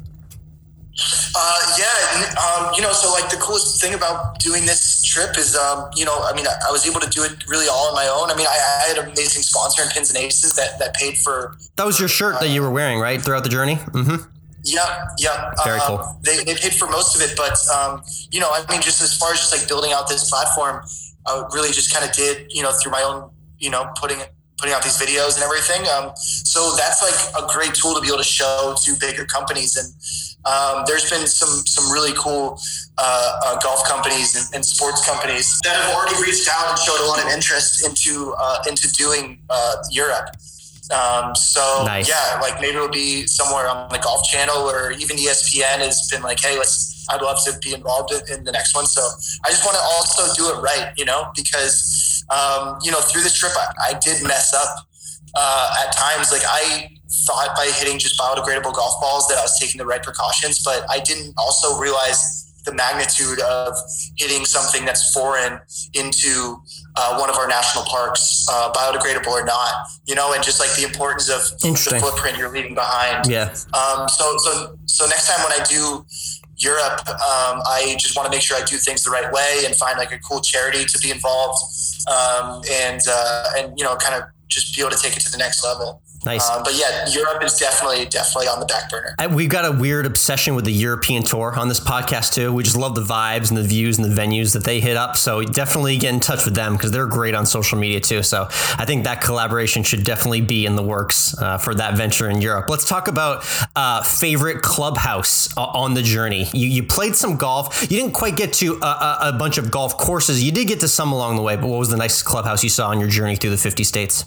Uh, yeah, um, you know, so like the coolest thing about doing this trip is, um, you know, I mean, I, I was able to do it really all on my own. I mean, I, I had an amazing sponsor in Pins and Aces that, that paid for. That was your shirt uh, that you were wearing, right, throughout the journey? Mm-hmm. Yeah, yeah. Very um, cool. They, they paid for most of it, but, um, you know, I mean, just as far as just like building out this platform, I really just kind of did, you know, through my own, you know, putting putting out these videos and everything. Um, so that's like a great tool to be able to show to bigger companies. And um, there's been some some really cool uh, uh, golf companies and, and sports companies that have already reached out and showed a lot of interest into uh, into doing uh, Europe. Um, so nice. yeah, like maybe it'll be somewhere on the Golf Channel, or even E S P N has been like, hey, let's, I'd love to be involved in, in the next one. So I just want to also do it right, you know, because, um, you know, through this trip, I, I did mess up, uh, at times. Like I thought by hitting just biodegradable golf balls that I was taking the right precautions, but I didn't also realize the magnitude of hitting something that's foreign into uh, one of our national parks, uh, biodegradable or not, you know, and just like the importance of the footprint you're leaving behind. Yeah. Um, so, so, so next time when I do Europe, um, I just want to make sure I do things the right way and find like a cool charity to be involved, um, and, uh, and, you know, kind of just be able to take it to the next level. Nice. Um, but yeah, Europe is definitely, definitely on the back burner. I, we've got a weird obsession with the European tour on this podcast too. We just love the vibes and the views and the venues that they hit up. So definitely get in touch with them because they're great on social media too. So I think that collaboration should definitely be in the works uh, for that venture in Europe. Let's talk about uh, favorite clubhouse uh, on the journey. You, you played some golf. You didn't quite get to a, a bunch of golf courses. You did get to some along the way, but what was the nicest clubhouse you saw on your journey through the fifty states?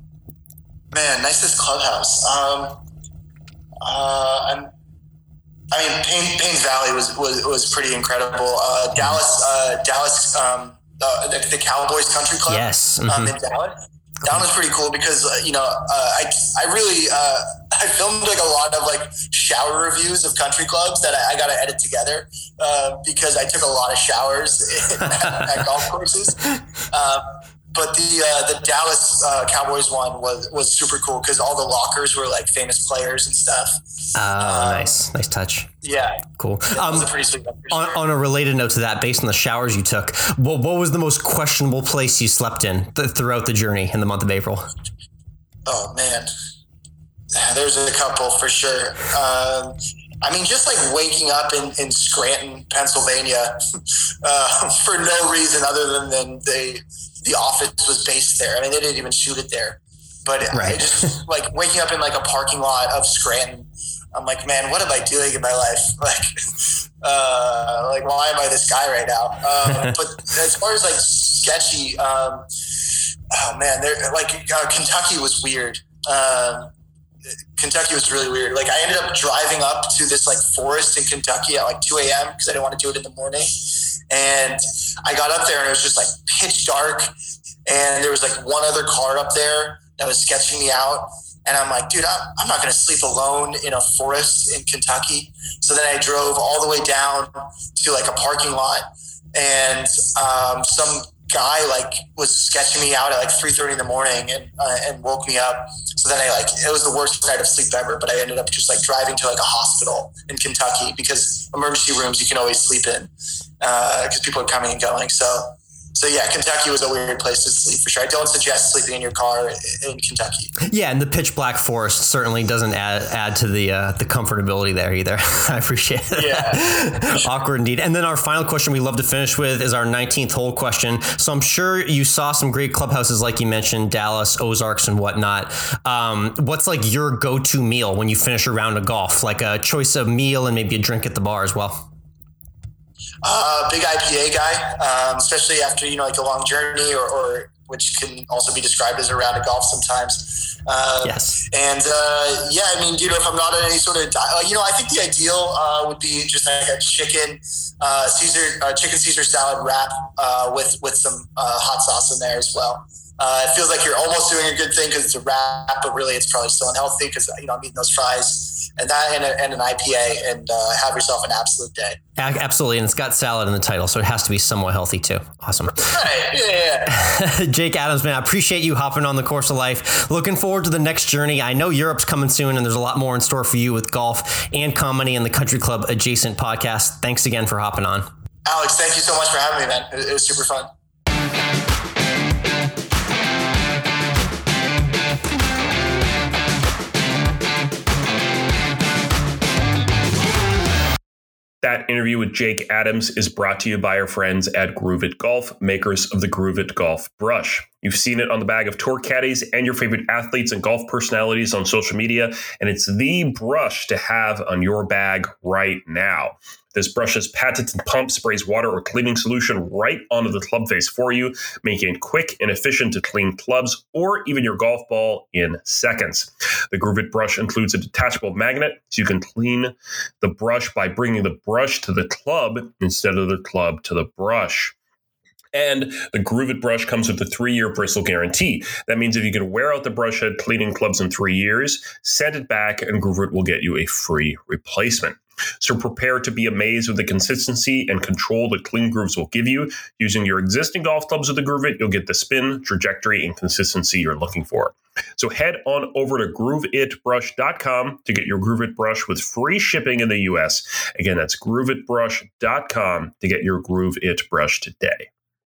Man, nicest clubhouse. Um, uh, I'm, I mean, Payne, Paynes Valley was, was, was pretty incredible. Uh, Dallas, uh, Dallas, um, uh, the, the Cowboys Country Club. Yes. Mm-hmm. um, in Dallas. That one was pretty cool because, uh, you know, uh, I, I really, uh, I filmed like a lot of like shower reviews of country clubs that I, I got to edit together, uh, because I took a lot of showers at, at golf courses. Um, But the uh, the Dallas uh, Cowboys one was, was super cool because all the lockers were like famous players and stuff. Oh, uh, um, nice. Nice touch. Yeah. Cool. It um, was a pretty sweet one for on, sure. on a related note to that, based on the showers you took, what, what was the most questionable place you slept in th- throughout the journey in the month of April? Oh, man. There's a couple for sure. Um, I mean, just like waking up in, in Scranton, Pennsylvania, uh, for no reason other than, than they... the office was based there. I mean, they didn't even shoot it there, but right. I just like waking up in like a parking lot of Scranton. I'm like, man, what am I doing in my life? Like, uh, like, why am I this guy right now? Um, but as far as like sketchy, um, oh man, there like uh, Kentucky was weird. Um, Kentucky was really weird. Like I ended up driving up to this like forest in Kentucky at like two a.m. because I didn't want to do it in the morning. And I got up there and it was just like pitch dark. And there was like one other car up there that was sketching me out. And I'm like, dude, I'm, I'm not going to sleep alone in a forest in Kentucky. So then I drove all the way down to like a parking lot. And um, some guy like was sketching me out at like three thirty in the morning and uh, and woke me up. So then I like, it was the worst night of sleep ever, but I ended up just like driving to like a hospital in Kentucky because emergency rooms you can always sleep in because uh, people are coming and going. So So yeah, Kentucky was a weird place to sleep for sure. I don't suggest sleeping in your car in Kentucky. Yeah, and the pitch black forest certainly doesn't add add to the uh, the comfortability there either. I appreciate it. Yeah. Awkward indeed. And then our final question we love to finish with is our nineteenth hole question. So I'm sure you saw some great clubhouses like you mentioned, Dallas, Ozarks, and whatnot. Um, what's like your go-to meal when you finish a round of golf? Like a choice of meal and maybe a drink at the bar as well. Uh, big I P A guy, um, especially after, you know, like a long journey or, or which can also be described as a round of golf sometimes. Um, yes. And, uh, yeah, I mean, dude, if I'm not on any sort of, diet, you know, I think the ideal uh, would be just like a chicken uh, Caesar, uh, chicken Caesar salad wrap uh, with, with some uh, hot sauce in there as well. Uh, it feels like you're almost doing a good thing because it's a wrap, but really it's probably still unhealthy because, you know, I'm eating those fries. And that and, a, and an I P A and uh, have yourself an absolute day. Absolutely. And it's got salad in the title, so it has to be somewhat healthy too. Awesome. Right. Yeah. yeah. Jake Adams, man, I appreciate you hopping on the Course of Life. Looking forward to the next journey. I know Europe's coming soon and there's a lot more in store for you with golf and comedy and the Country Club adjacent podcast. Thanks again for hopping on. Alex, thank you so much for having me, man. It, it was super fun. That interview with Jake Adams is brought to you by our friends at Groove It Golf, makers of the Groove It Golf brush. You've seen it on the bag of tour caddies and your favorite athletes and golf personalities on social media, and it's the brush to have on your bag right now. This brush's patented pump sprays water or cleaning solution right onto the club face for you, making it quick and efficient to clean clubs or even your golf ball in seconds. The Groove It brush includes a detachable magnet, so you can clean the brush by bringing the brush to the club instead of the club to the brush. And the Groove It brush comes with a three-year bristle guarantee. That means if you can wear out the brush head cleaning clubs in three years, send it back and Groove It will get you a free replacement. So prepare to be amazed with the consistency and control that Clean Grooves will give you. Using your existing golf clubs with the Groove It, you'll get the spin, trajectory, and consistency you're looking for. So head on over to groove it brush dot com to get your Groove It brush with free shipping in the U S. Again, that's groove it brush dot com to get your Groove It brush today.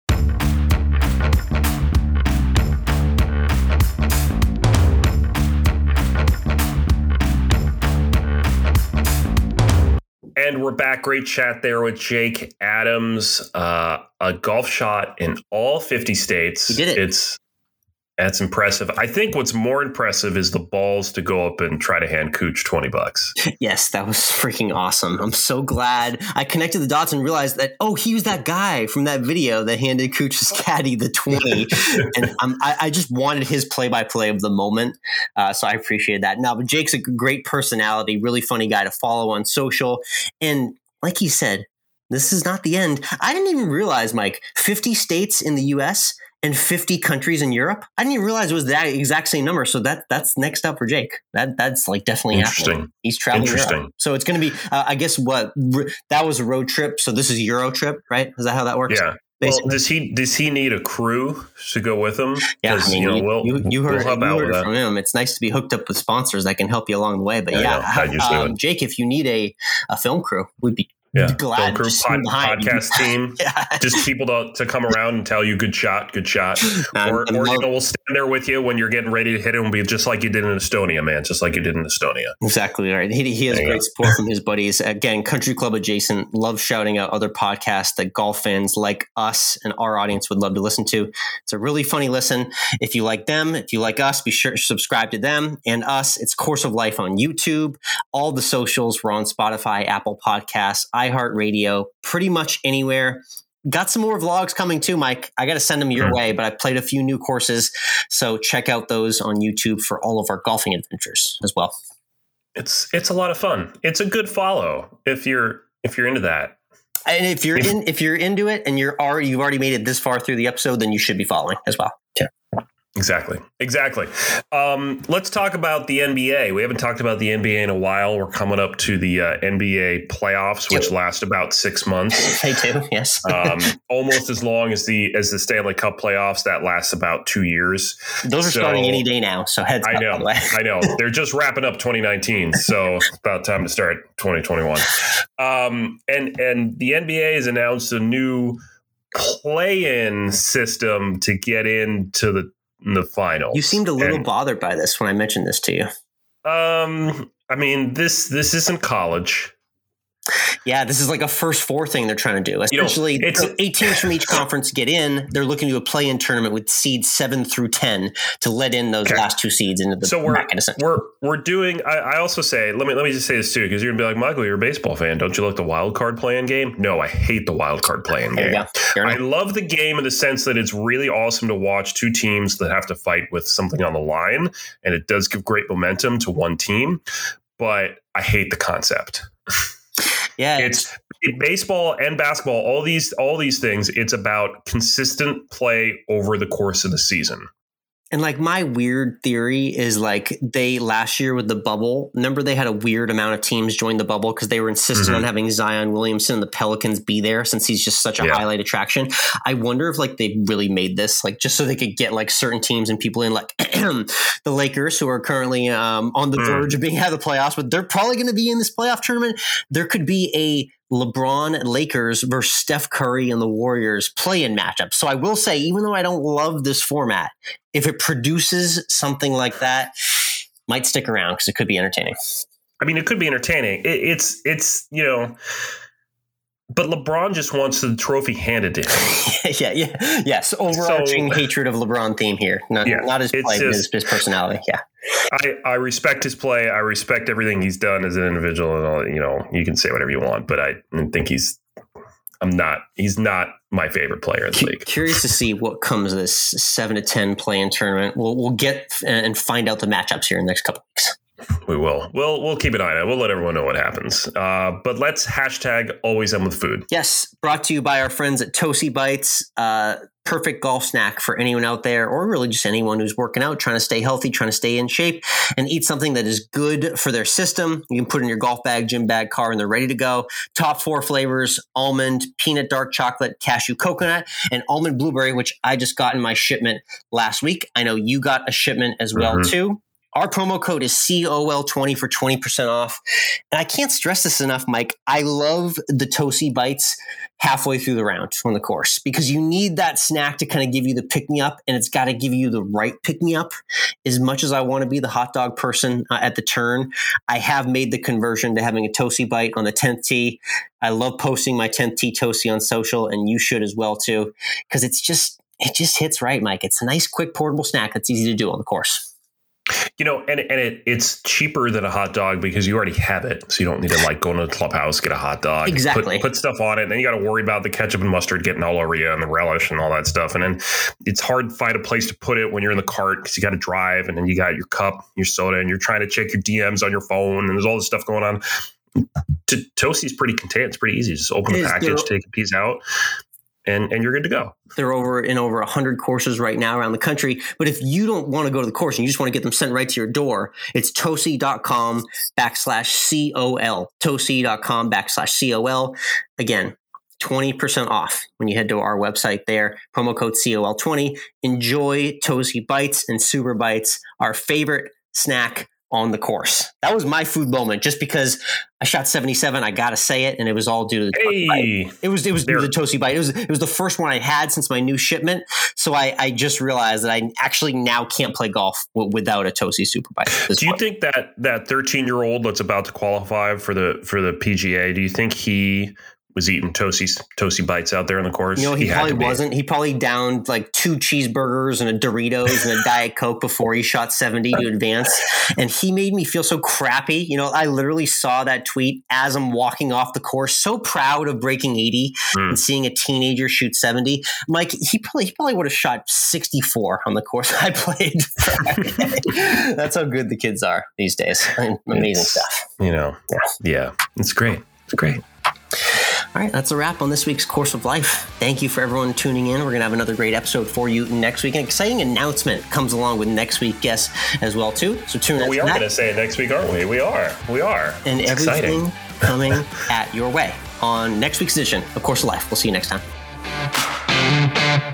And we're back. Great chat there with Jake Adams. Uh, a golf shot in all fifty states. He did it. It's that's impressive. I think what's more impressive is the balls to go up and try to hand Cooch twenty bucks. Yes, that was freaking awesome. I'm so glad I connected the dots and realized that, oh, he was that guy from that video that handed Cooch's caddy the twenty. And I'm, I, I just wanted his play-by-play of the moment. Uh, so I appreciated that. Now, but Jake's a great personality, really funny guy to follow on social. And like he said, this is not the end. I didn't even realize, Mike, fifty states in the U S and fifty countries in Europe. I didn't even realize it was that exact same number. So that that's next up for Jake. That that's like definitely interesting. Happening. He's traveling Interesting. Europe. So it's going to be, uh, I guess, what that was a road trip. So this is Euro trip, right? Is that how that works? Yeah. Basically? Well, does he does he need a crew to go with him? Yeah, I mean, you, know, you, we'll, you, you heard, we'll you heard it from him. It's nice to be hooked up with sponsors that can help you along the way. But yeah, yeah um, Jake, if you need a, a film crew, we'd be Yeah, glad crew, pod, podcast team, yeah. just people to, to come around and tell you good shot, good shot, or, or you know we'll stand there with you when you're getting ready to hit it and be just like you did in Estonia, man, just like you did in Estonia. Exactly right. He, he has there great support from his buddies. Again, Country Club adjacent. Love shouting out other podcasts that golf fans like us and our audience would love to listen to. It's a really funny listen. If you like them, if you like us, be sure to subscribe to them and us. It's Course of Life on YouTube. All the socials. We're on Spotify, Apple Podcasts, iHeartRadio, pretty much anywhere. Got some more vlogs coming too, Mike. I got to send them your mm-hmm. way, but I played a few new courses. So check out those on YouTube for all of our golfing adventures as well. It's it's a lot of fun. It's a good follow if you're if you're into that. And if you're in if you're into it and you're already you've already made it this far through the episode, then you should be following as well. Yeah. Exactly. Exactly. Um, let's talk about the N B A. We haven't talked about the N B A in a while. We're coming up to the uh, N B A playoffs, which yep. last about six months. They do, yes. um, almost as long as the as the Stanley Cup playoffs. That lasts about two years. Those are so, starting any day now. So heads I up, know. I know. They're just wrapping up twenty nineteen. So about time to start twenty twenty-one. Um, and and the N B A has announced a new play-in system to get into the the finals. You seemed a little and, bothered by this when I mentioned this to you. Um, I mean, this this isn't college. Yeah, this is like a first four thing they're trying to do. Essentially, you know, it's, eight teams from each conference get in. They're looking to do a play-in tournament with seeds seven through ten to let in those okay. last two seeds into the so we're, bracket. We're we're doing. I, I also say let me let me just say this too, because you're gonna be like, Michael, you're a baseball fan. Don't you like the wild card play-in game? No, I hate the wild card play-in game. I love the game in the sense that it's really awesome to watch two teams that have to fight with something on the line, and it does give great momentum to one team. But I hate the concept. Yeah, it's, it's baseball and basketball. All these, all these things. It's about consistent play over the course of the season. And like my weird theory is like they last year with the bubble, remember they had a weird amount of teams join the bubble because they were insistent mm-hmm. on having Zion Williamson and the Pelicans be there since he's just such a yeah. highlight attraction. I wonder if like they really made this like just so they could get like certain teams and people in, like the Lakers, who are currently um, on the mm. verge of being out of the playoffs, but they're probably going to be in this playoff tournament. There could be a LeBron Lakers versus Steph Curry and the Warriors play-in matchup. So I will say, even though I don't love this format, if it produces something like that, might stick around because it could be entertaining. I mean, it could be entertaining. It, it's, it's, you know, but LeBron just wants the trophy handed to him. yeah, yeah, yes. Overarching so, hatred of LeBron theme here. Not, yeah, not his play, but his, his personality. Yeah. I, I respect his play. I respect everything he's done as an individual, and all. You know, you can say whatever you want, but I think he's. I'm not. He's not my favorite player in the league. Curious to see what comes of this seven to ten play-in tournament. We'll we'll get and find out the matchups here in the next couple weeks. We will. We'll we'll keep an eye on it. We'll let everyone know what happens. Uh, but let's hashtag always end with food. Yes, brought to you by our friends at Toasty Bites. Uh, perfect golf snack for anyone out there, or really just anyone who's working out, trying to stay healthy, trying to stay in shape, and eat something that is good for their system. You can put in your golf bag, gym bag, car, and they're ready to go. Top four flavors: almond, peanut, dark chocolate, cashew, coconut, and almond blueberry, which I just got in my shipment last week. I know you got a shipment as well, mm-hmm. too. Our promo code is C O L twenty for twenty percent off. And I can't stress this enough, Mike. I love the Toasty Bites halfway through the round on the course because you need that snack to kind of give you the pick-me-up, and it's got to give you the right pick-me-up. As much as I want to be the hot dog person uh, at the turn, I have made the conversion to having a Toasty Bite on the tenth tee. I love posting my tenth tee Toasty on social, and you should as well, too, because it's just, it just hits right, Mike. It's a nice, quick, portable snack that's easy to do on the course. You know, and and it, it's cheaper than a hot dog because you already have it. So you don't need to like go to the clubhouse, get a hot dog, exactly. put, put stuff on it. And then you got to worry about the ketchup and mustard getting all over you and the relish and all that stuff. And then it's hard to find a place to put it when you're in the cart because you got to drive, and then you got your cup, your soda, and you're trying to check your D Ms on your phone. And there's all this stuff going on. To, Toasty's pretty contained. It's pretty easy. Just open the package, take a piece out. And and you're good to go. They're over in over one hundred courses right now around the country. But if you don't want to go to the course and you just want to get them sent right to your door, it's toasty.com backslash C-O-L. Toasty.com backslash C-O-L. Again, twenty percent off when you head to our website there. Promo code C O L twenty. Enjoy Toasty Bites and Super Bites, our favorite snack on the course. That was my food moment, just because I shot seventy-seven. I gotta say it, and it was all due to the Toasty hey, Bite. It was it was due to the Toasty Bite. It was it was the first one I had since my new shipment. So I, I just realized that I actually now can't play golf w- without a Toasty Super Bite. Do you point. think that that thirteen year old that's about to qualify for the for the P G A? Do you think he was eating Toasty Toasty Bites out there on the course? You know, he, he probably wasn't. Be. He probably downed like two cheeseburgers and a Doritos and a Diet Coke before he shot seventy to advance. And he made me feel so crappy. You know, I literally saw that tweet as I'm walking off the course, so proud of breaking eighty mm. and seeing a teenager shoot seventy. Mike, he probably, he probably would have shot sixty-four on the course I played. That's how good the kids are these days. I mean, amazing it's, stuff. You know, yeah. yeah, it's great. It's great. All right, that's a wrap on this week's Course of Life. Thank you for everyone tuning in. We're going to have another great episode for you next week. An exciting announcement comes along with next week's guest as well, too. So tune in. Well, we are going to say it next week, aren't we? We are. We are. And it's everything exciting. Coming at your way on next week's edition of Course of Life. We'll see you next time.